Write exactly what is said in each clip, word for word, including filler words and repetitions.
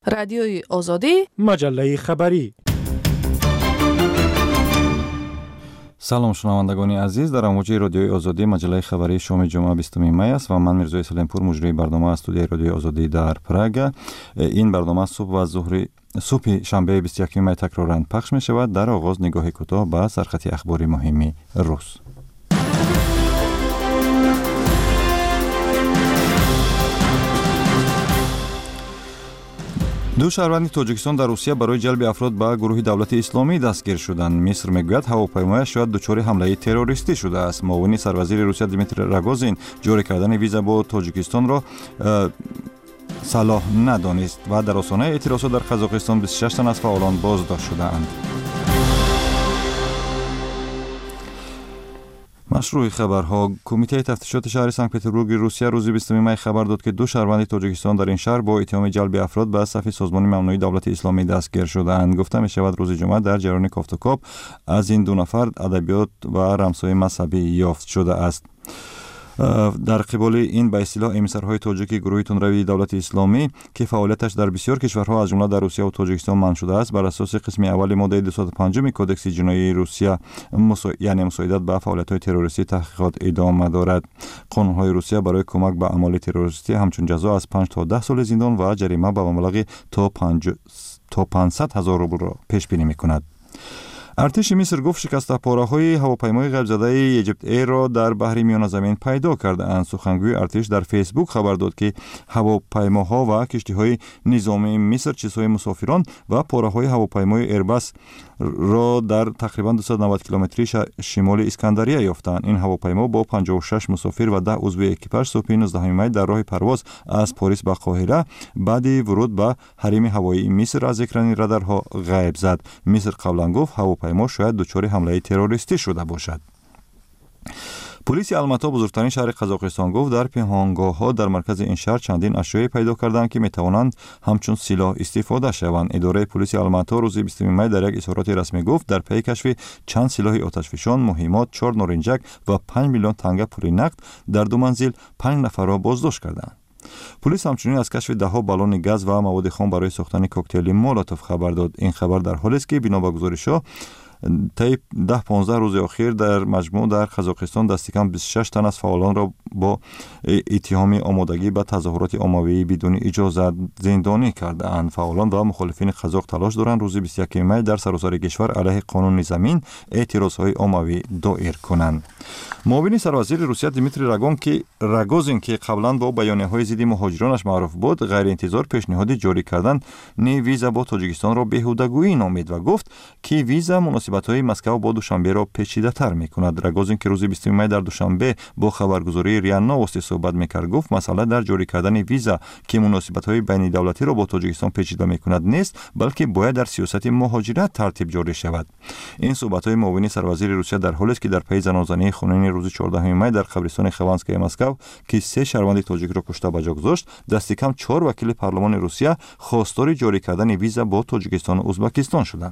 رادیوی آزادی، مجله خبری. سلام شنوندگان عزیز، در موج رادیوی آزادی مجله خبری شام جمعه بیستم می است و من میرزا سلیمپور مجری برنامه از استودیوی رادیوی آزادی در پراگ. این برنامه صبح و ظهر صبح شنبه بیست و یکم می تکرارا پخش می شود. در آغاز نگاهی کوتاه به سرخط اخباری مهمی روز. دو شهروند تاجیکستان در روسیه برای جلب افراد به گروه دولت اسلامی دستگیر شدند. مصر میگوید هواپیمایش شاید دچار حمله تروریستی شده است. معاون سروزیر روسیه دیمیتری راگوزین جاری کردن ویزا با تاجیکستان را صلاح ندانست و در آستانه اعتراضات در قزاقستان بیست و شش تن از فعالان بازداشت شدند. مشروع خبرها. کمیته تفتیشات شهر سنت پترزبورگ روسیه روز بیستم می خبر داد که دو شهروند تاجیکستان در این شهر با اتهام جلب افراد به صف سازمان ممنوعه دولت اسلامی دستگیر شدند. گفته می شود روز جمعه در جریان کافتوکاپ از این دو نفر ادبیات و رمزهای مذهبی یافت شده است. در قبال این به اصطلاح امیرسرهای تاجیک گروه تندروی دولت اسلامی که فعالیتش در بسیار کشورها از جمله در روسیه و تاجیکستان منع شده است، بر اساس قسم اول ماده دویست و پنج کدکس جنایی روسیه مسا... یعنی مساعدت به فعالیت‌های تروریستی تحقیقات ادامه دارد. قانون‌های روسیه برای کمک به اعمال تروریستی همچون جزا از پنج تا ده سال زندان و جریمه به مبلغ تا پنج تا پانصد هزار روبل را پیش بینی می‌کند. ارتش مصر گفت شکست پاره‌های هواپیمای غیب‌زده ایجیپت ایر را در بحر میان زمین پیدا کرده اند. سخنگوی ارتش در فیسبوک خبر داد که هواپیماها و کشتی‌های نظامی مصر چیزهای مسافران و پاره‌های هواپیمای ایرباس را در تقریباً دویست و نود کیلومتری شمال اسکندریه یافتند. این هواپیما با پنجاه و شش مسافر و ده عضو اکیپاژ صبح نوزدهم می در راه پرواز از پاریس به قاهره بعد ورود به حریم هوایی مصر از اکران رادارها غیب زد. مصر قبلا گفت هواپیما شاید دچار حمله تروریستی شده باشد. پلیس الماتا بزرگترین شهر قزاقستان گفت در پنهانگاه‌ها در مرکز این شهر چندین اشیاء پیدا کردند که میتوانند همچون سلاح استفاده شوند. اداره پلیس الماتا روز بیستم می در یک اظهارات رسمی گفت در پی کشف چند سلاح آتشفشان، مهمات، چهار نارنجک و پنج میلیون تنگه پول نقد در دو منزل پنج نفر را بازداشت کردند. پلیس همچنین از کشف ده ها بالون گاز و مواد خام برای ساختن کوکتل مولوتوف خبر داد. این خبر در حالی است که بنا به گزارش‌ها طی ده پانزده روز اخیر در مجموع در قزاقستان دست کم بیست و شش تن از فعالان را با اتهام آمادگی به تظاهرات عمومی بدون اجازه زندانی کرده اند. فعالان و مخالفین قزاق تلاش دارند روز بیست و یکم می در سراسر کشور علیه قانون زمین اعتراضهای عمومی دایر کنند. معاون سروزیر روسیه دیمیتری راگون که راگوزین که قبلا با بیانیه‌های ضد مهاجرانش معروف بود، غیر انتظار پیشنهاد جاری کردن نی ویزا با تاجیکستان را بهوده‌گویی نامید و گفت که ویزا مناسبت‌های مسکو با دوشنبه را پیچیده‌تر می‌کند. راگوزین که روز بیستم می در دوشنبه با خبرگزاری ریا نووستی صحبت می‌کرد گفت مسئله در جاری کردن ویزا که مناسبت‌های بین دولتی را با تاجیکستان پیچیده می‌کند نیست، بلکه باید در سیاست مهاجرت ترتیب جاری شود. این صحبت‌های معاون سروزیر روسیه در حالی است که در پی زنازنی خونین روز چهاردهم می در قبرستان خوانسکای مسکو که سه شهروند تاجیک را کشته به جا گذاشت، دست کم چهار وکیل پارلمان روسیه خواستار جاری کردن ویزا با تاجیکستان و ازبکستان شدند.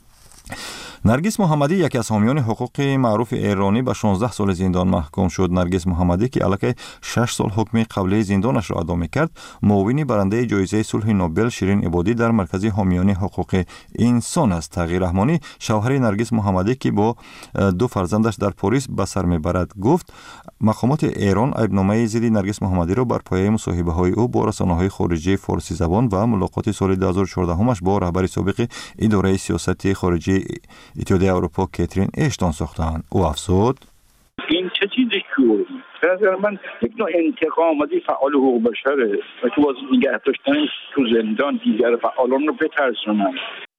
نرگس محمدی یکی از حامیان حقوق معروف ایرانی به شانزده سال زندان محکوم شد. نرگس محمدی که الکی شش سال حکم قبلی زندانش را ادا می‌کرد، معاون برنده جایزه صلح نوبل شیرین عبادی در مرکز حامیان حقوق انسان است. تغییر رحمانی شوهر نرگس محمدی که با دو فرزندش در پاریس به سر میبرد گفت مقامات ایران عیبنامه ضد نرگس محمدی را بر پایه مصاحبه‌های او با رسانه‌های خارجی فارسی زبان و ملاقات سال دو هزار و چهارده همش با رهبر سابق اداره سیاست خارجی اتحادیه اروپا کاترین اشتون ساختند. او افزود این چه چیزی شد؟ به نظر من یک نوع انتقام از فعال حقوق بشره و تو واسه نگه داشتن تو زندان دیگر فعالان رو بترسونن.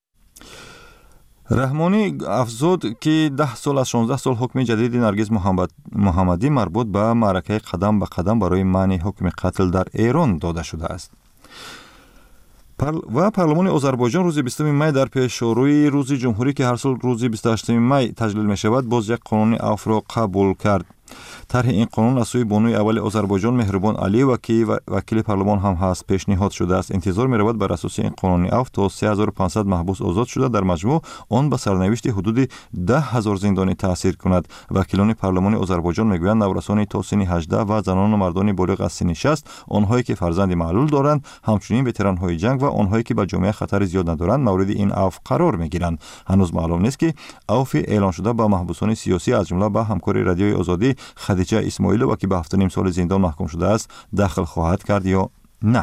رحمانی افزود که ده سال از شانزده سال حکم جدید نرگس محمد محمدی مربوط به معرکه قدم به قدم برای منع حکم قتل در ایران داده شده است. و پارلمان آذربایجان روز بیستم می در پیشروی روز جمهوری که هر سال روز بیست و هشتم می تجلیل می شود باز یک قانون عفو را قبول کرد. طرح این قانون از سوی بانوی اول آذربایجان مهربان علیوی که وکیل پارلمان هم هست پیشنهاد شده است. انتظار می‌رود بر اساس این قانون اف تا سه هزار و پانصد محبوس آزاد شده در مجموع آن به سرنوشت حدود ده هزار زندانی تاثیر کند. وکیلان پارلمان آذربایجان میگویند نورسان تا سن هجده و زنان و مردان بالغ از سن شصت، آنهایی که فرزند معلول دارند، همچنین وتران‌های جنگ و آنهایی که به جامعه خطر زیاد ندارند مورد این عفو قرار می‌گیرند. هنوز معلوم نیست که عفو اعلان شده با محبوسان سیاسی از جمله با همکار رادیوی آزادی خدیجه اسماعیلووا که به هفت و نیم سال زندان محکوم شده است داخل خواهد کرد یا نه.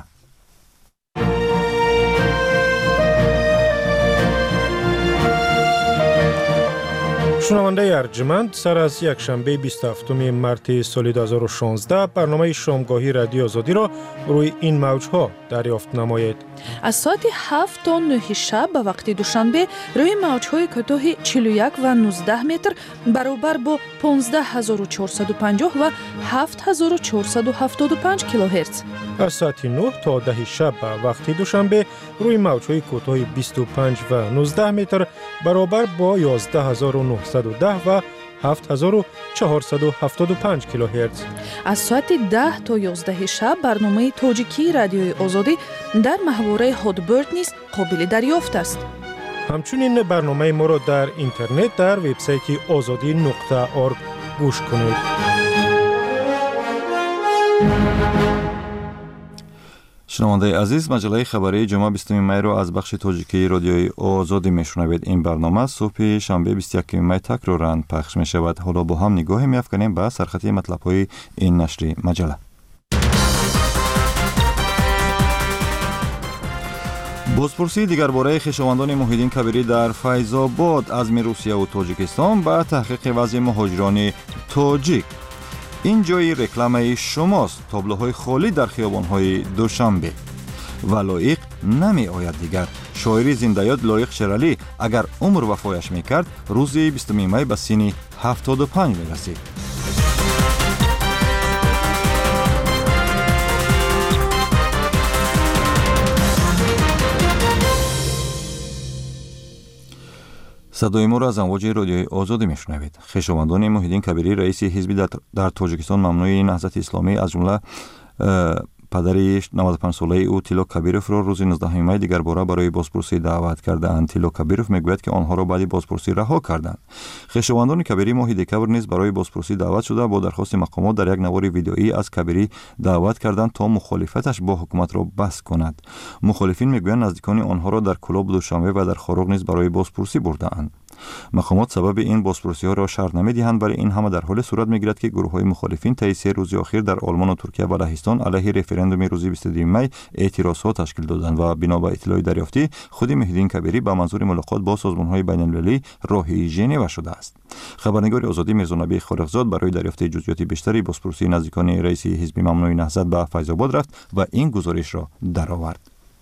شنونده ارجمند، سر از یک شنبه بیست و هفتم مارس سال دو هزار و شانزده برنامه شامگاهی رادیو آزادی را روی این موج‌ها دریافت نمایید. از ساعت هفت تا نه شب به وقت دوشنبه روی موج‌های کوتاه چهل و یک و نوزده متر برابر با پانزده هزار و چهارصد و پنجاه و هفت هزار و چهارصد و هفتاد و پنج کیلوهرتز. از ساعت نه تا ده شب به وقت دوشنبه روی موج‌های کوتاه بیست و پنج و نوزده متر برابر با یازده هزار و نهصد و ده و هفت هزار و چهارصد و هفتاد و پنج کیلوهرتز. از ساعت ده تا یازده شب برنامه تاجیکی رادیوی آزادی در محوره هادبرد نیز قابل دریافت است. همچنین برنامه ما را در اینترنت در وبسایت آزادی نقطه org گوش کنید. شنونده عزیز، مجله خبری جمعه بیستم می را از بخش تاجیکی رادیوی آزادی میشنوید. این برنامه صبح شنبه بیست و یکم می تکرارن پخش می شود. حالا با هم نگاهی می افکنیم به سرخطی مطلب های این نشر مجله. بازپرسی دیگر باره خویشاوندان موحدین کبیری در فیض آباد عزم روسیه و تاجیکستان به تحقیق وضع مهاجران تاجیک. این جای رکلامه شماست. تابلوهای خالی در خیابان‌های دوشنبه. و لایق نمی آید دیگر. شاعری زنده‌یاد لایق شرالی اگر عمر وفایش میکرد روز بیستم می به سن هفتاد و پنج میرسید. صدای ما را از امواج رادیوی آزادی میشنوید. خویشاوندان موحدین کبیری رئیس حزب در, در تاجیکستان ممنوع نهضت اسلامی از جمله پدر نود و پنج ساله او تیلو کبیروف را روز نوزدهم می دیگر باره برای بازپرسی دعوت کردند. تیلو کبیروف میگوید که آنها را بعد بازپرسی رها کردند. خویشاوندان کبیری موحد کبیر نیز برای بازپرسی دعوت شده با درخواست مقامات در یک نوار ویدئویی از کبیری دعوت کردند تا مخالفتش با حکومت را بس کند. مخالفین میگویند نزدیکان آنها را در کلوب دوشنبه و در خاروق نیز برای بازپرسی برده‌اند. مقامات سبب این بازپرسی ها را شرح نمی‌دهند، ولی این همه در حال صورت می‌گیرد که گروه‌های مخالفین طی سه روز اخیر در آلمان و ترکیه و لهستان علیه رفراندوم روز بیست و دو می اعتراضات تشکیل دادند و بنا به اطلاع دریافتی خود موحدین کبیری به منظور ملاقات با سازمان‌های بین‌المللی راهی ژنو شده است. خبرنگار آزادی میرزا نبی خارقزاد برای دریافت جزئیات بیشتری بازپرسی نزدیکان رئیس حزب ممنوع نهضت به فیض آباد رفت و این گزارش را درآورد.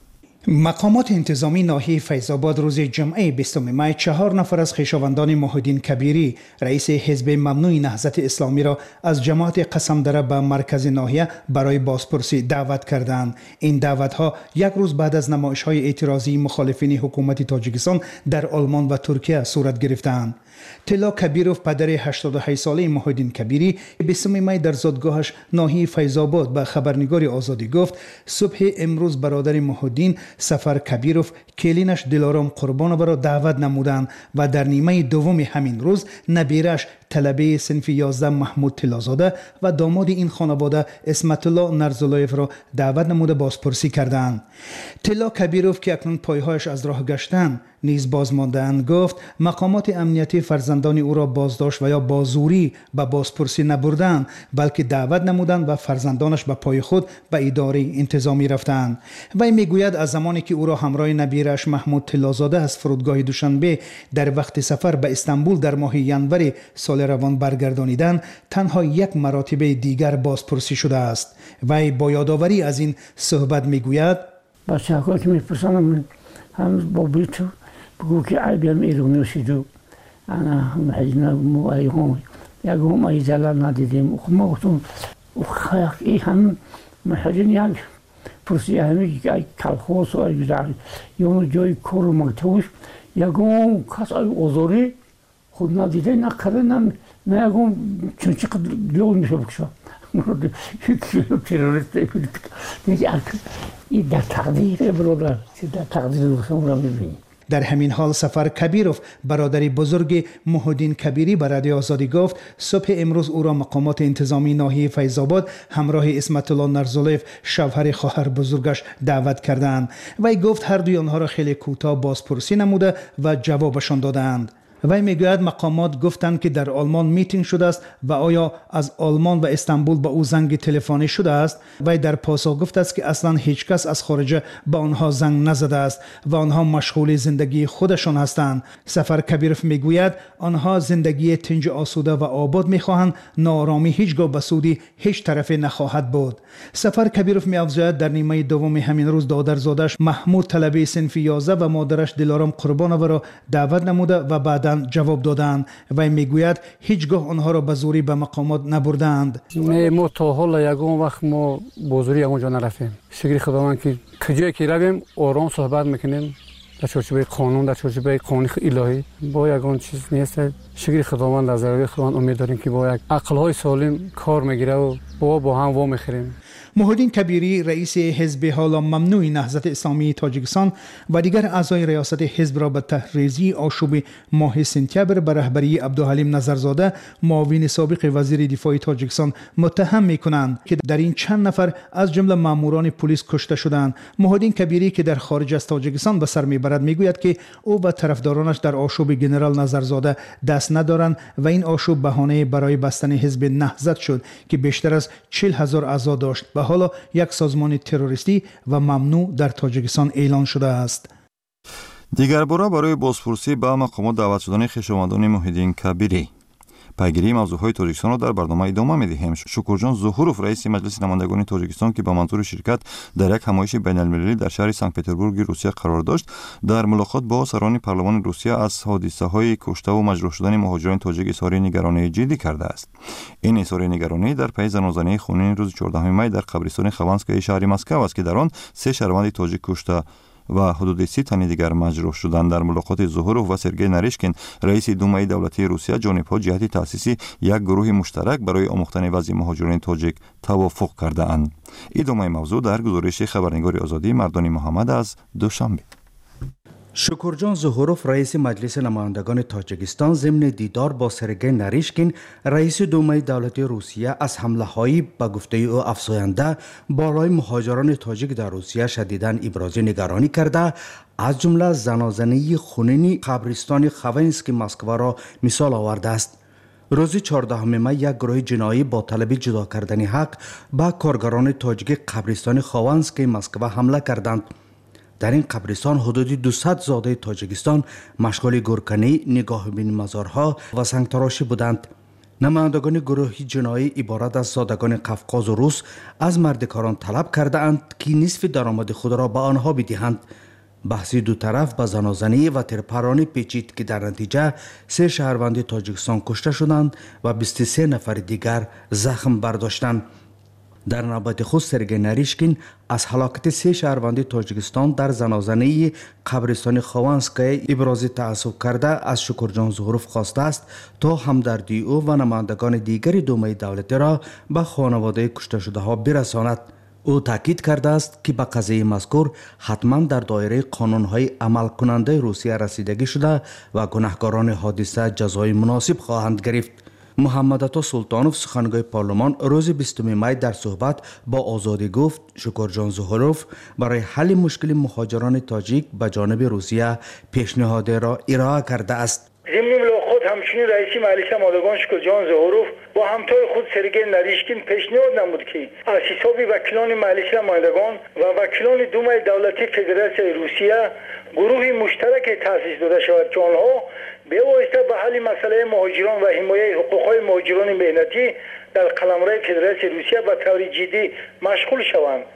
مقامات انتظامی ناحیه فیض آباد روز جمعه بیستم می چهار نفر از خویشاوندان موحدین کبیری رئیس حزب ممنوع نهضت اسلامی را از جماعت قسمدره به مرکز ناحیه برای بازپرسی دعوت کردند. این دعوت ها یک روز بعد از نمایش های اعتراضی مخالفین حکومت تاجیکستان در آلمان و ترکیه صورت گرفتند. تلا کبیروف پدر هشتاد و هشت ساله موحدین کبیری بیستم می در زادگاهش ناحیه فیض آباد به خبرنگار آزادی گفت صبح امروز برادر موحدین سفر کبیروف کلینش دلارام قربان را دعوت نمودند و در نیمه دوم همین روز نبیرش طلبه صنف یازده محمود طلازاده و داماد این خانواده اسمت الله نرزالایف را دعوت نموده بازپرسی کردند. طلا کبیروف که اکنون پایهایش از راه گشتند نیز باز مانده‌اند گفت مقامات امنیتی فرزندان او را بازداشت و یا بازوری به بازپرسی نبردند، بلکه دعوت نمودند و فرزندانش به پای خود به اداره انتظامی رفتند. وی میگوید از زمانی که او را همراه نبیرش محمود طلازاده از فرودگاه دوشنبه در وقت سفر به استانبول در ماه ینور سال روان برگردانیدند تنها یک مراتبه دیگر بازپرسی شده است. وی با یادآوری از این صحبت میگوید بچه‌ها که میپرسن هم با بیتو بگو که عیبیم ایرانی رسیدو انا هم حجنا مو ایهم یکم ای زلال ندیدیم. خب ما گفتم خیلی این هم محجن یک پرسی همی که کلخوص و ای جای یا جای کار مکتوش یکم کس ای آزاری خود ندیده نکرده نم نگم چون چقدر لول میشه بکشم تروریست این در تقدیر برادر در تقدیر بخشم را میبینی. در همین حال سفر کبیروف برادری بزرگ محدین کبیری به رادیو آزادی گفت صبح امروز او را مقامات انتظامی ناحیه فیض‌آباد همراه اسمت الله نرزولف شوهر خواهر بزرگش دعوت کردند. وی گفت هر دوی آنها را خیلی کوتاه بازپرسی نموده و جوابشان دادند. وی میگوید مقامات گفتند که در آلمان میتینگ شده است و آیا از آلمان و استانبول به او زنگ تلفنی شده است. وی در پاسخ گفته است که اصلا هیچ کس از خارج به آنها زنگ نزده است و آنها مشغول زندگی خودشان هستند. سفر کبیروف میگوید آنها زندگی تنج آسوده و آباد میخواهند، ناآرامی هیچگاه به سودی هیچ طرفی نخواهد بود. سفر کبیروف میافزاید در نیمه دوم همین روز دادرزادش محمود طلبی صنف یازده و مادرش دلارام قربانова را دعوت نموده و بعد جواب دادند. و میگوید هیچگاه آنها را به زوری به مقامات نبردند. نه ما تا حالا یگان وقت ما با زوری اونجا نرفتیم. شکر خداوند که کجایی که رویم آرام صحبت میکنیم در چارچوب قانون، در چارچوب قانون الهی. با یگان چیز نیست. شکر خداوند از روی خداوند امید داریم که با یک عقل‌های سالم کار میگیره و با با هم وا میخریم. محدین کبیری رئیس حزب حالا ممنوع نهضت اسلامی تاجیکستان و دیگر اعضای ریاست حزب را به تحریزی آشوب ماه سپتامبر به رهبری عبدالحلیم نظرزاده معاون سابق وزیر دفاع تاجیکستان متهم می‌کنند که در این چند نفر از جمله ماموران پلیس کشته شدند. محدین کبیری که در خارج از تاجیکستان به سر میبرد میگوید که او و طرفدارانش در آشوب جنرال نظرزاده دست ندارند و این آشوب بهانه برای بستن حزب نهضت شد که بیشتر از چهل هزار اعضا داشت و حالا یک سازمان تروریستی و ممنوع در تاجیکستان اعلان شده است. دیگر باره برای بازپرسی به مقامات دعوت شدن خویشاوندان محدین کبیری. پیگیری موضوعهای تاجیکستان را در برنامه ادامه می‌دهیم. شکرجان ظهوروف رئیس مجلس نمایندگان تاجیکستان که به منظور شرکت در یک همایش بین‌المللی در شهر سنت پترزبورگ روسیه قرار داشت، در ملاقات با سران پارلمان روسیه از حادثه‌های کشته و مجروح شدن مهاجران تاجیک اظهار نگرانی جدی کرده است. این اظهار نگرانی در پی زنازنه خونین روز چهاردهم می در قبرستان خوانسکای شهر مسکو است که در آن سه شهروند تاجیک کشته و حدود سی تن دیگر مجروح شدند. در ملاقات ظهوروف و سرگئی نریشکین رئیس دومای دولتی روسیه جانب‌ها جهت تأسیس یک گروه مشترک برای آموختن وضع مهاجران تاجیک توافق کرده اند. ادامه موضوع در گزارش خبرنگار آزادی مردانی محمد از دوشنبه. شکرجان ظهوروف رئیس مجلس نمایندگان تاجیکستان ضمن دیدار با سرگئی نریشکین رئیس دومای دولتی روسیه از حمله هایی به گفته او افزاینده بالای مهاجران تاجیک در روسیه شدیداً ابراز نگرانی کرده، از جمله زنازنه خونین قبرستان خوانسکی مسکو را مثال آورده است. روز چهاردهم می یک گروه جنایی با طلب جدا کردن حق به کارگران تاجیک قبرستان خوانسکی مسکو حمله کردند. در این قبرستان حدود دویست زاده تاجیکستان مشغول گورکنی، نگاه بین مزارها و سنگتراشی بودند. نمایندگان گروه جنایی عبارت از زادگان قفقاز و روس از مردکاران طلب کرده اند که نصف درآمد خود را به آنها بدهند. بحث دو طرف به زنازنی و تیرپرانی پیچید که در نتیجه سه شهروند تاجیکستان کشته شدند و بیست و سه نفر دیگر زخم برداشتند. در نوبت خود سرگئی نریشکین از هلاکت سه شهروند تاجیکستان در زنازنه قبرستان خوانسکای ابراز تأسف کرده از شکرجان ظهوروف خواسته است تا همدردی او و نمایندگان دیگر دومای دولتی را به خانواده کشته شده ها برساند. او تاکید کرده است که به قضیه مذکور حتما در دایره قانون‌های عمل کننده روسیه رسیدگی شده و گناهکاران حادثه جزای مناسب خواهند گرفت. محمد عطا سلطانوف سخنگوی پارلمان روز بیستم می در صحبت با آزادی گفت شکرجان ظهوروف برای حل مشکل مهاجران تاجیک به جانب روسیه پیشنهاد را ارائه کرده است. ضمن ملاقات همچنین رئیس مجلس نمایندگان شکرجان ظهوروف با همتای خود سرگئی نریشکین پیشنهاد نمود که از حساب وکیلان مجلس نمایندگان و وکیلان دومای دولتی فدراسیون روسیه گروهی مشترک تأسیس داده شود که آنها به واسطه به حل مسئله مهاجران و حمایت حقوق‌های مهاجران مهنتی در قلمرو فدراسیون روسیه به طور جدی مشغول شوند.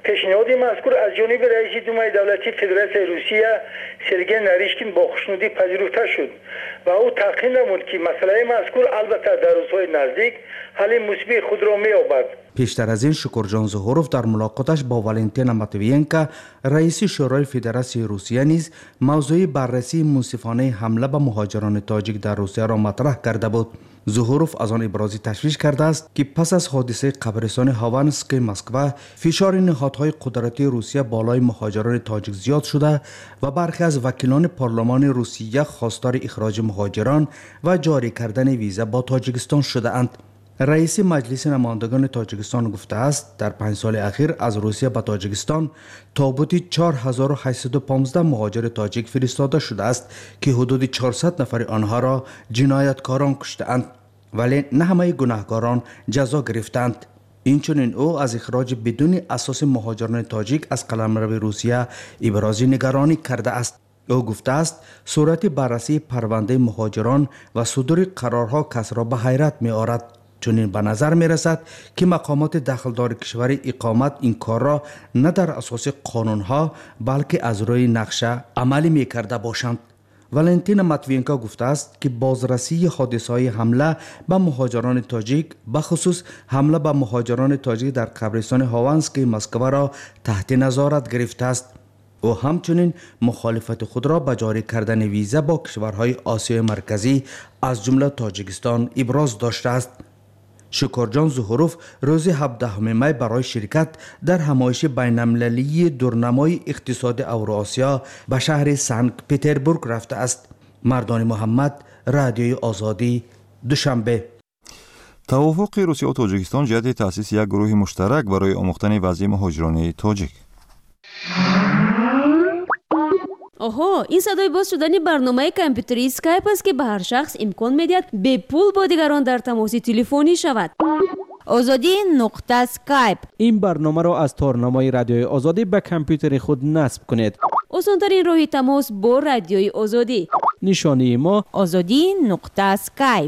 پیشنهاد مذکور از جانب رئیس دومای دولتی فدراسیون روسیه سرگئی ناریشکین با خوشنودی پذیرفته شد و او تاکید نمود که مسئله مذکور البته در روزهای نزدیک حل مثبت خود را می‌یابد. پیشتر از این شکرجان ظهوروف در ملاقاتش با والنتینا ماتویینکا رئیس شورای فدراسیون روسیه نیز موضوع بررسی منصفانه حمله به مهاجران تاجیک در روسیه را مطرح کرده بود. ظهوروف از آن ابراز تشویش کرده است که پس از حادثه قبرستان هاوانسکی مسکو فشار نهادهای قدرتی روسیه بالای مهاجران تاجیک زیاد شده و برخی از وکیلان پارلمان روسیه خواستار اخراج مهاجران و جاری کردن ویزا با تاجیکستان شده اند. رئیس مجلس نمایندگان تاجیکستان گفته است در پنج سال اخیر از روسیه به تاجیکستان تابوتی چهار هزار و هشتصد و پانزده مهاجر تاجیک فرستاده شده است که حدود چهارصد نفر آنها را جنایتکاران کشته‌اند، ولی نه همه گناهکاران جزا گرفتند. اینچنین او از اخراج بدون اساس مهاجران تاجیک از قلمرو روسیه ابراز نگرانی کرده است. او گفته است صورت بررسی پرونده مهاجران و صدور قرارها کس را به حیرت می آورد، چون به نظر می رسد که مقامات دخلدار کشور اقامت این کار را نه در اساس قانونها بلکه از روی نقشه عملی می کرده باشند. والنتینا ماتویینکا گفته است که بازرسی حادثه‌های حمله به مهاجران تاجیک به خصوص حمله به مهاجران تاجیک در قبرستان هاوانسکی مسکو را تحت نظارت گرفته است. او همچنین مخالفت خود را به جاری کردن ویزا با کشورهای آسیای مرکزی از جمله تاجیکستان ابراز داشته است. شکرجان ظهوروف روز هفدهم می برای شرکت در همایش بین‌المللی دورنمای اقتصاد اوراسیا به شهر سنت پترزبورگ رفته است. مردان محمد، رادیوی آزادی، دوشنبه. توافق روسیه و تاجیکستان جهت تأسیس یک گروه مشترک برای آموختن وضع مهاجران تاجیک. آها، این صدای باز شدن برنامه کامپیوتری اسکایپ است که به هر شخص امکان می‌دهد به پول با دیگران در تماس تلفنی شود. آزادی نقطه اسکایپ. این برنامه را از تارنمای رادیوی آزادی به کامپیوتر خود نصب کنید. آسان‌ترین راه تماس با رادیوی آزادی. نشانی ما آزادی نقطه اسکایپ.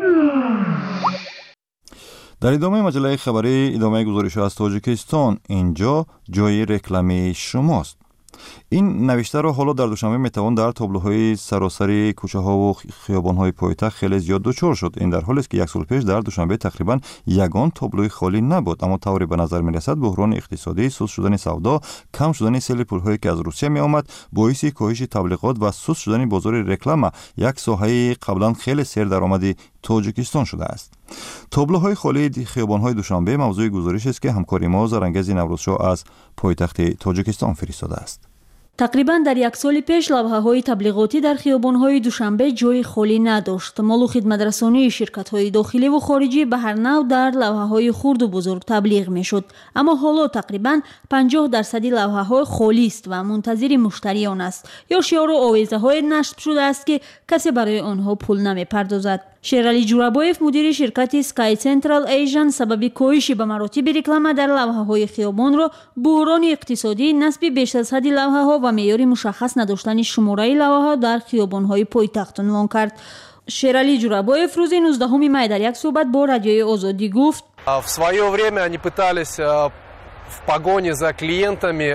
در ادامه مجله خبری ادامه گزارش از تاجیکستان، اینجا جای رکلامی شماست. این نوشته را حالا در دوشنبه میتوان در تابلوهای سراسری کوچه ها و خیابان های پایتخت خیلی زیاد دچار شد. این در حالی است که یک سال پیش در دوشنبه تقریبا یگان تابلوی خالی نبود، اما طوری به نظر می رسد بحران اقتصادی، سست شدن سودا، کم شدن سیل پولهایی که از روسیه می آمد باعث کاهش تبلیغات و سست شدن بازار رکلام، یک ساحه قبلا خیلی سیر درآمدی تاجیکستان شده است. تابلوهای خالی خیابان‌های دوشنبه موضوع گزارش است که همکار ما زرنگز نوروزشاه از پایتخت تاجیکستان فرستاده است. تقریبا در یک سال پیش لوحه‌های تبلیغاتی در خیابان‌های دوشنبه جای خالی نداشت. مال و خدمت‌رسانی شرکت‌های داخلی و خارجی به هر نوع در لوحه‌های خرد و بزرگ تبلیغ می‌شد، اما حالا تقریبا پنجاه درصد لوحه‌ها خالی است و منتظر مشتریان است یا شعار و آویزه‌های نصب شده است که کسی برای آنها پول نمی‌پردازد. شیرالی جورابایف مدیر شرکت اسکای سنترال ایژن سبب کاهش به مراتب رکلام در لوحه‌های خیابان را بحران اقتصادی، نصب بیش از حد لوحه‌ها و معیار مشخص نداشتن شماره لوحه‌ها در خیابان‌های پایتخت عنوان کرد. شیرالی جورابایف روز نوزدهم می در یک صحبت با رادیوی آزادی گفت: В свое время они пытались в погоне за клиентами.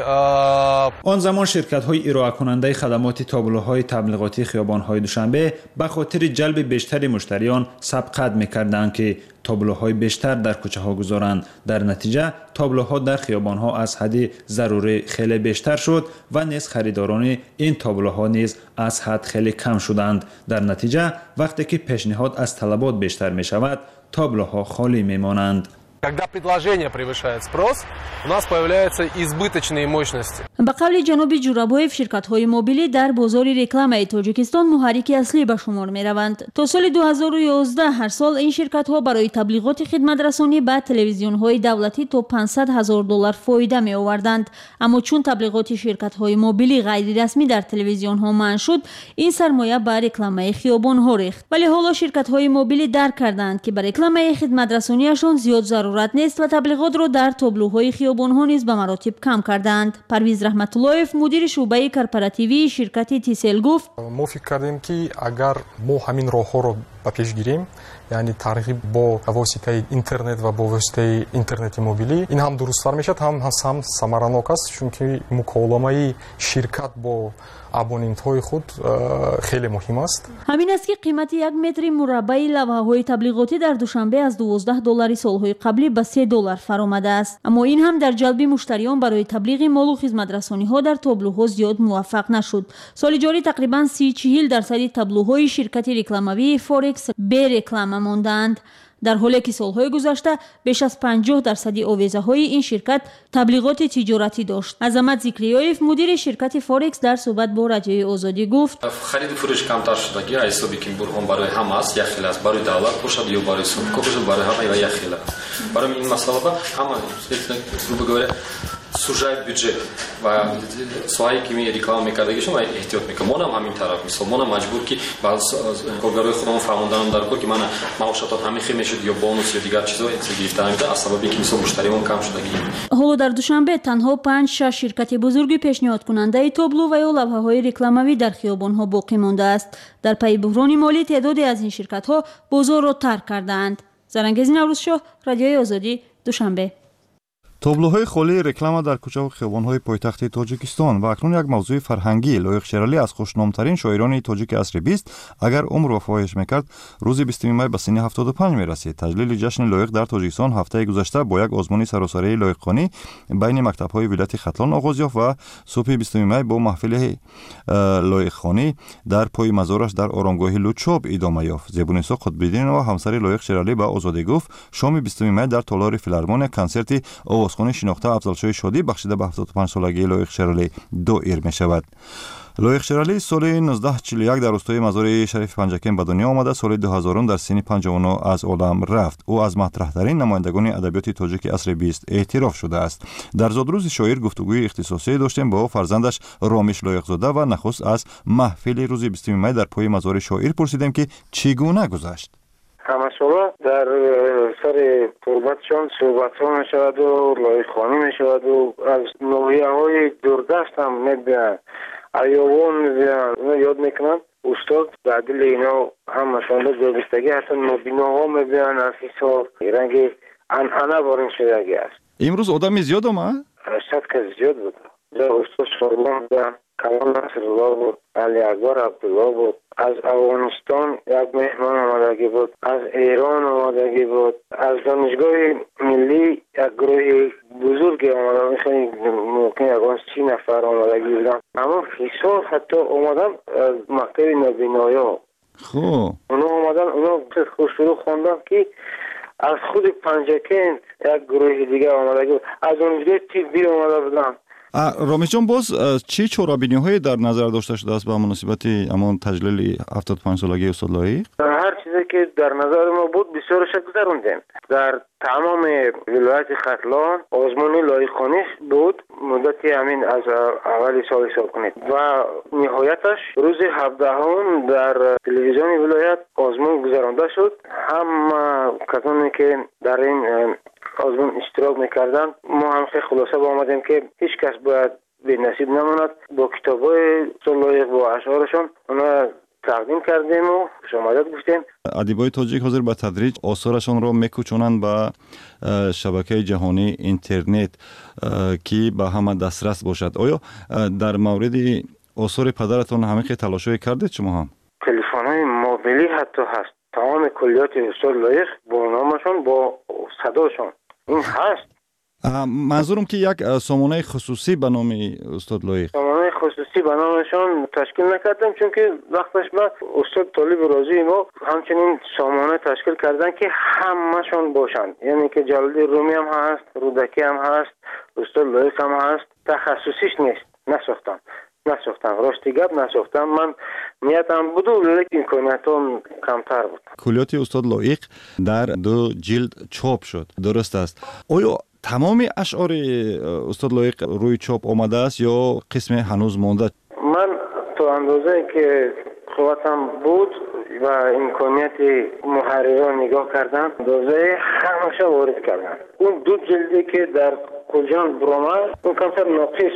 آن زمان شرکت‌های ارائه کننده خدمات تابلوهای تبلیغاتی خیابان‌های دوشنبه به خاطر جلب بیشتر مشتریان سبقت می‌کردند که تابلوهای بیشتر در کوچه‌ها گذارند. در نتیجه تابلوها در خیابان‌ها از حد ضروری خیلی بیشتر شد و نیز خریداران این تابلوها نیز از حد خیلی کم شدند. در نتیجه وقتی که پیشنهاد از طلبات بیشتر می‌شود تابلوها خالی می‌مانند. Когда предложение превышает спрос, у нас появляются избыточные мощности. به قول جناب جورابایف شرکت‌های موبیلی در بازار رکلام تاجیکستان محرک اصلی به شمار می‌روند. تا سال دو هزار و یازده هر سال این شرکت‌ها برای تبلیغات خدمت‌رسانی به تلویزیون‌های دولتی تا پانصد هزار دلار فایده می‌آوردند، اما چون تبلیغات شرکت‌های موبیلی غیر رسمی در تلویزیون‌ها منع شد، این سرمایه به رکلام خیابان‌ها ریخت. ولی حالا شرکت‌های موبیلی درک کردند که برای رکلام خدمت‌رسانیشان زیاد ضرورت نیست و تبلیغات را در تابلوهای خیابان‌ها نیز به مراتب کم کردند. پرویز رحمت اللهیف مدیر شعبه کارپوراتیوی شرکت تیسل گفت: ما فکر کردیم که اگر ما همین راه‌ها را ба пеш гирем, яъне тарғиб бо воситаи интернет ва бо воситаи интернети мобилӣ. Ин ҳам дурусттар мешавад, ҳам ҳам самаранок аст, чунки муколамаи ширкат бо абонентҳои худ хеле муҳим аст. ҳамин аст ки қимати як метри мураббаи лавҳаҳои таблиғотӣ дар душанбе аз дувоздаҳ доллари солҳои қаблӣ ба се доллар фаромада аст. Аммо ин ҳам дар ҷалби муштариён барои таблиғи молу хизматрасониҳо дар таблӯҳо зиёд муваффақ нашуд. соли ҷорӣ тақрибан си чил дарсади таблӯҳои ширкати рекламавии Forex бе реклама мондаанд, дар ҳоле ки солҳои гузашта беш аз панҷоҳ дарсади овезаҳои ин ширкат таблиғоти тиҷоратӣ дошт. Азамат Зикриёев, мудири ширкати Forex, дар суҳбат бо Радиои Озодӣ гуфт: хариди фурӯш камтар шудагӣ аз ҳисоби ки бурҳон барои ҳама аст, як хел аст, барои давлат бошад ё барои субко бошад, барои ҳама ва як хел аст. Барои ин масъала ба ҳама грубо говоря сужает бюджет ва соҳае ки ми реклама мекардагишон ва эҳтиёт мекунам. Монам ҳамин тараф, мисол монам маҷбур ки ба коргарои худамон фаҳмонданам дар кор ки мана маошатот ҳамин хел мешуд ё бонус ё дигар чизо гирифта намеда аз сабаби ки мисол муштариён кам шудагӣ. ҳоло дар Душанбе танҳо панҷ шаш ширкати бузурги пешниҳодкунандаи таблӯ ва ё лавҳаҳои рекламавӣ дар хиёбонҳо боқӣ мондааст. Дар пайи буҳрони молӣ теъдоде аз ин ширкатҳо бозорро тарк кардаанд. Зарангези Наврӯзшоҳ, Радиои Озодӣ, Душанбе. таблӯҳои холии реклама дар кӯчаву хиёбонҳои пойтахти Тоҷикистон ва акнун як мавзӯи фарҳангӣ. Лоиқ Шералӣ аз хушномтарин шоирони тоҷики асри бист, агар умр ва фоҳиш мекард, рӯзи бистуми май ба синни ҳафтоду панҷ мерасид. Таҷлили ҷашни лоиқ дар Тоҷикистон ҳафтаи гузашта бо як озмуни саросарии лоиқхонӣ байни мактабҳои вилояти Хатлон оғоз ёфт ва субҳи бистуми май бо маҳфили лоиқхонӣ дар пои мазораш дар оромгоҳи Лучоб идома ёфт. Зебунисо Қутбиддинова, ҳамсари Лоиқ Шералӣ, ба Озодӣ гуфт, шоми бистуми май дар толори филармония консерти овозхони шинохта Афзалшоҳи Шодӣ бахшида ба ҳафтоду панҷ солагии Лоиқ Шералӣ доир мешавад. Лоиқ Шералӣ соли нуздаҳ чилу як дар рӯстои мазори Шарифи Панҷакем ба дунё омада, соли дуҳазорум дар синни панҷоҳу нӯ аз олам рафт. ӯ аз матраҳтарин намояндагони адабиёти тоҷики асри бист эътироф шудааст. Дар зодрӯзи шоир гуфтугӯи ихтисосие доштем бо фарзандаш Ромиш Лоиқзода ва нахуст аз маҳфили рӯзи бистуми май дар пои мазори шоир пурсидем ки чӣ гуна гузашт. ҳамасола дар сари турбатшон суҳбатҳо мешаваду лоиқхонӣ мешаваду аз ноҳияҳои дурдаст ҳам мебиянд, айёвон мебиянд, ёд мекунам устод ба дили ино ҳамашонда ҷойбистагӣ ҳатто нобиноҳо мебиянд аз ҳисоб ранги анъана борин шудагӣ аст. имрӯз одами зиёд омад? сад кас зиёд буд. устод Шорлон буд, Калон Насрулло буд, Али Акбар Абдулло буд, аз Афғонистон як меҳмон омадагӣ буд, аз Эрон омадагӣ буд, аз донишгоҳи миллӣ як гурӯҳи бузурге омадам, мехони мумкин ягон си нафар омадагӣ будам. Аммо ҳисоб ҳатто омадам аз мактаби нобиноё. хуб оно омадан, оно хушрӯ хондам ки аз худи Панҷакен як гурӯҳи дигар омадагӣ буд, аз донишгоҳи тиббӣ омада будам. ромишҷон, боз чӣ чорабиниҳое дар назар дошта шудааст ба муносибати ҳамон таҷлили ҳафтоду панҷ солагии устод Лоиқ? ҳар чизе ки дар назари мо буд бисёрша гузарондем. дар тамоми вилояти Хатлон озмуни лоиқхонӣ буд муддати ҳамин аз аввали соли ҳисоб кунед ва ниҳояташ рӯзи ҳабдаҳум дар телевизиони вилоят озмун гузаронда шуд. ҳама касоне ки дар ин озмун иштирок мекарданд, мо ҳам хеле хулоса ба омадем ки ҳеҷ кас бояд бенасиб намонад. бо китобҳои Лоиқ, бо ашъорашон оно тақдим кардему хушомадад гуфтем. адибои тоҷик ҳозир ба тадриҷ осорашонро мекӯчонанд ба шабакаи ҷаҳонии интернет ки ба ҳама дастрас бошад. оё дар мавриди осори падаратон ҳамин хел талошое кардед шумо ҳам? телефонҳои мобилӣ ҳатто ҳаст. тамоми куллиёти устод Лоиқ бо номашон, бо садошон ин ҳаст. манзурам ки як сомонаи хусусӣ ба номи устод Лоиқ, сомонаи хусусӣ ба номашон ташкил накардам, чунки вақташ ба устод Толиб Розии мо ҳамчунин сомона ташкил кардан ки ҳамашон бошанд. яъне ки Ҷалолиддин Румӣ ҳам ҳаст, Рӯдакӣ ҳам ҳаст, устод Лоиқ ҳам ҳаст. тахассусиш нест, насохтам насохтам рости гап насохтам. ман ниятам буду, лекин имкониятом камтар буд. куллиёти устод Лоиқ дар ду ҷилд чоп шуд, дуруст аст? оё тамоми ашъори устод Лоиқ рӯи чоп омадааст ё қисме ҳанӯз монда? ман то андозае ки қувватам буд ва имконияти муҳаррирон нигоҳ кардам, андозаи ҳамаша ворид кардам. он ду ҷилде ки дар Қулҷон буромад, он камтар ноқис буд.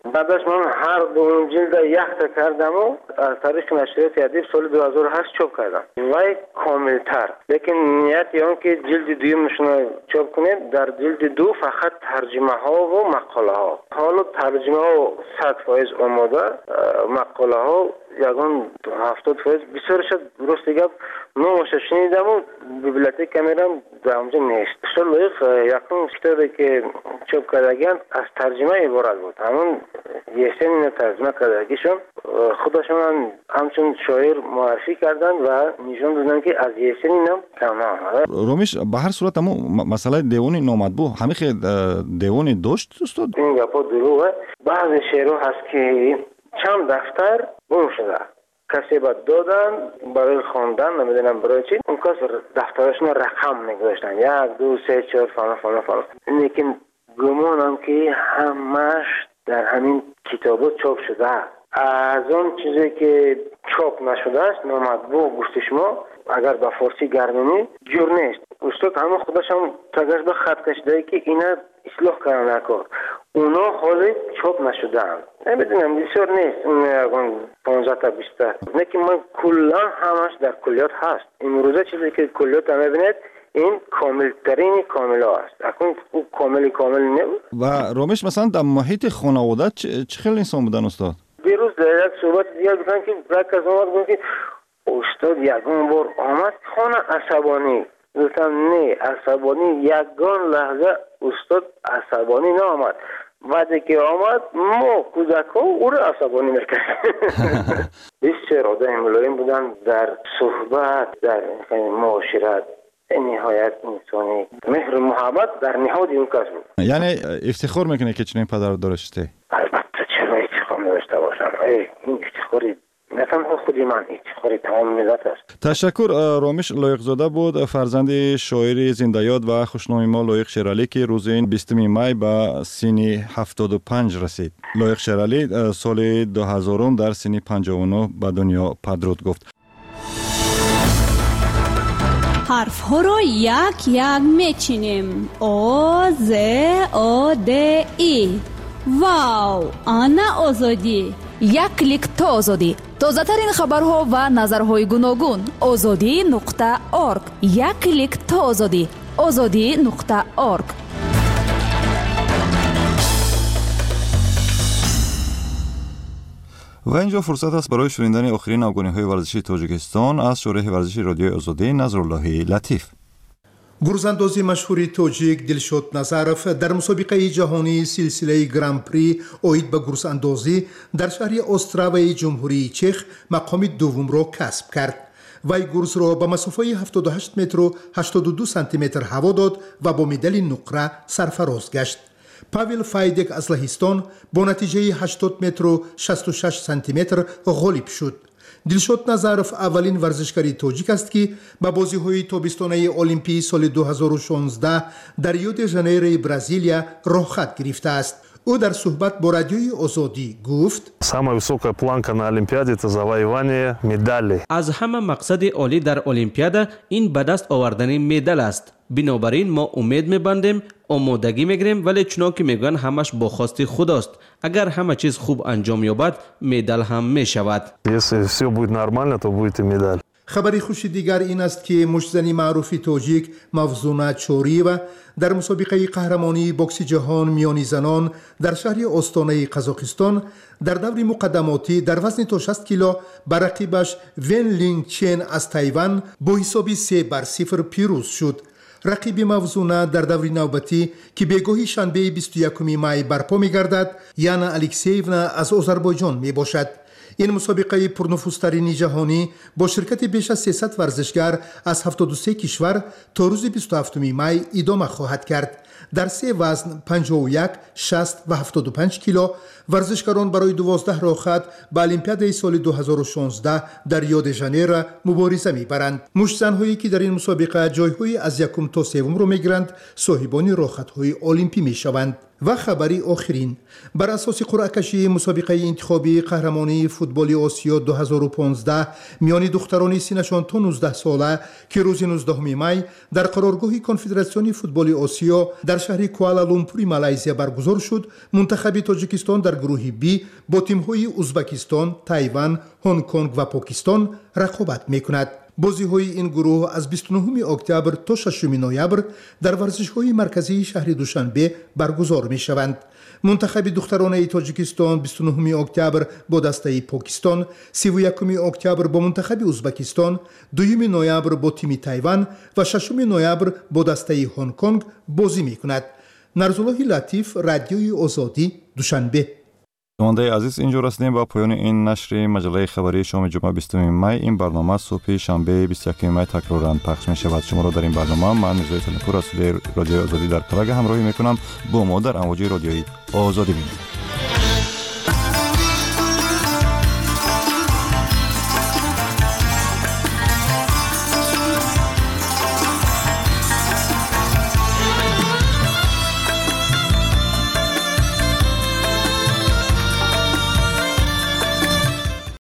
بعدش من هر دو جلد یک تا کردم و از طریق نشریات ادیب سال دو هزار و هشت چاپ کردم وای کاملتر. لیکن نیتی آن که جلد دویمشون چاپ کنید در جلد دو فقط ترجمه ها و مقاله ها. حالا ترجمه ها صد فایز آماده، مقاله ها یگان هفتاد فایز بسیار شد. درست دیگه نامش شنیدم و بیبلیوتک کمیرم در اونجا نیست. شلویق یکم کتابی که چاپ کردگیان از ترجمه عبارت بود. همون یسین ترجمه کردگیشون خودشون همچون شاعر معرفی کردن و نشون دادن که از یسین اینم کم آمده. رومیش به هر صورت اما مسئله دیوانی نامطبوع همیشه دیوانی داشت استاد؟ این گپا دروغه. بعضی شعرها هست که چند دفتر گم شده. کسی با دادن برای خواندن نمیدونم برای چی اون کس دفترشون رقم نگذاشتن یک دو سه چهار فلان فلان فلان. لیکن گمانم که همش در همین کتابا چاپ شده. از اون چیزی که چاپ نشده است نامطبوع گوشت شما اگر با فارسی گردونی جور نیست. استاد همه خودش هم تگرش به خط کشیده که اینا اصلاح کردن نکار. اونا حالی چاپ نشدن. نمیدونم بسیار نیست. اون پانزده تا بیست تا. لیکن من کلا همش در کلیات هست. امروزه چیزی که کلیات هم میبینید این کامل ترین کامل ها است. اکنون او کامل کامل نبود. و رومیش مثلا در محیط خانواده چه خیلی انسان بودن استاد؟ دیروز در یک صحبت دیگر بودن که یک از آمد بودن که استاد یکون بار آمد خانه عصبانی. گفتم نه عصبانی یکان لحظه استاد عصبانی نه آمد. بعدی که آمد ما کودک ها او را عصبانی میکرد. بسیار آدم ملایم بودن در صحبت در معاشرت. نهایت انسانی مهر و محبت در نهاد اون کس بود. یعنی افتخار میکنه که چنین پدر داشته؟ البته چرا افتخار نداشته باشم. این افتخاری نه تنها خودی من افتخاری تمام ملت است. تشکر. رامیش لایق‌زاده بود، فرزند شاعر زنده یاد و خوشنام ما لایق شیرالی که روز بیستم می به سن هفتاد و پنج رسید. لایق شیرالی سال دو هزار در سن پنجاه و نه به دنیا پدرود گفت. حرف ها رو یک یک میچینیم. او ز او د ای. واو، آنا آزادی. یک کلیک تا آزادی. تازه ترین خبرها و نظرهای گوناگون. آزادی نقطه ارگ. یک کلیک تا آزادی. آزادی نقطه ارگ. و اینجا فرصت است برای شنیدن آخرین آگاهی‌های ورزشی تاجیکستان از شورای ورزشی رادیوی آزادی. نظرالله لطیف. گرزاندازی مشهوری تاجیک دلشاد نظرف در مسابقه جهانی سلسله گران پری اوید به گرزاندازی در شهر استراوای جمهوری چخ مقام دوم را کسب کرد. وی گرز را به مسافه هفتاد و هشت متر و هشتاد و دو سانتی متر هوا داد و با مدال نقره سرفراز گشت. پاول فایدک از لهستان با نتیجه هشتاد متر و شصت و شش سانتی متر غالب شد. دلشاد نظرف اولین ورزشکاری تاجیک است که به بازی‌های تابستانه المپی سال دو هزار و شانزده در ریو د ژانیروی برزیلیا راه خط گرفته است. او در صحبت با رادیوی آزادی گفت: Самая высокая планка на Олимпиаде это завоевание медалей. از همه مقصد عالی در المپیاد این به دست آوردن مدال است. بنابراین ما امید می‌بندیم، آمادگی می‌گیریم، ولی چون که میگن همش با خواست خداست. اگر همه چیز خوب انجام یابد مدال هم میشود. Если все будет нормально, то будет и медаль. خبری خوش دیگر این است که مشتزنی معروف تاجیک مفزونه چوریو در مسابقه قهرمانی بوکس جهان میانی زنان در شهر استانه قزاقستان در دور مقدماتی در وزن تا شصت کیلو بر رقیبش ون لینگ چین از تایوان با حسابی سه بر صفر پیروز شد. رقیب موزونه در دور نوبتی که بگاهی شنبه بیست و یکم می برپا می گردد یانا الکسیونا از آذربایجان می باشد. این مسابقه پرنفوذترین جهانی با شرکت بیش از سیصد ورزشگر از هفتاد و سه کشور تا روز بیست و هفتم می ادامه خواهد کرد. در سه وزن پنجاه و یک، شصت و هفتاد و پنج کیلو ورزشکاران برای دوازده راحت به المپیاد سال دو هزار و شانزده در ریو د ژانیرو مبارزه میبرند. مشتزن‌هایی که در این مسابقه جایهای از یکم تا سوم را میگیرند صاحبان راحت‌های المپی میشوند. و خبری آخرین بر اساس قرعه کشی مسابقه انتخابی قهرمانی فوتبال آسیا دو هزار و پانزده میان دختران سنشان تا نوزده ساله که روز نوزدهم می در قرارگاه کنفدراسیون فوتبال آسیا در شهر کوالالامپور مالزیا برگزار شد، منتخب تاجیکستان در گروه بی با تیم‌های ازبکستان، تایوان، هنگ کنگ و پاکستان رقابت می‌کند. بازی‌های این گروه از بیست و نهم اکتبر تا ششم نوامبر در ورزش‌های مرکزی شهر دوشنبه برگزار می‌شوند. منتخب دخترانه تاجیکستان بیست و نهم اکتبر با دسته پاکستان، سی و یکم اکتبر با منتخب ازبکستان، دوم نوامبر با تیم تایوان و ششم نوامبر با دسته هنگ کنگ بازی می‌کند. نرزالله لطیف، رادیوی آزادی، دوشنبه. شنونده عزیز، اینجا رسیدیم با پایان این نشر مجله خبری شام جمعه بیستم می. این برنامه صبح شنبه بیست و یکم می تکرارا پخش می شود. شما را در این برنامه من میرزای تلپور از رادیوی آزادی در پراگ همراهی میکنم. با ما در امواج رادیویی آزادی بینید.